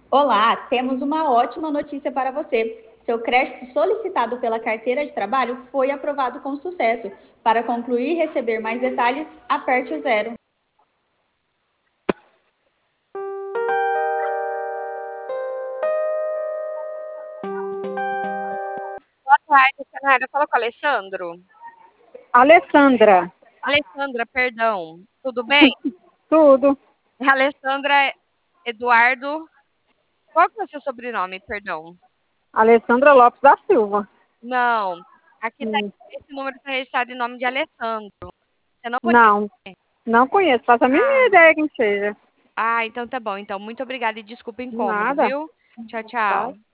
Olá, temos uma ótima notícia para você. Seu crédito solicitado pela carteira de trabalho foi aprovado com sucesso. Para concluir e receber mais detalhes, aperte o zero. Boa tarde, Senara. Fala com o Alessandro. Alessandra, Alessandra, perdão. Tudo bem? tudo. É Alessandra Eduardo. Qual que é o seu sobrenome, perdão? Alessandra Lopes da Silva. Não. Aqui tá, Hum, esse número está registrado em nome de Alessandro. Você não conhece? Não, não conheço, faço a mínima Ah, ideia quem seja. então tá bom. Então, muito obrigada e desculpa o incômodo, Nada, viu? Tchau, tá? tchau.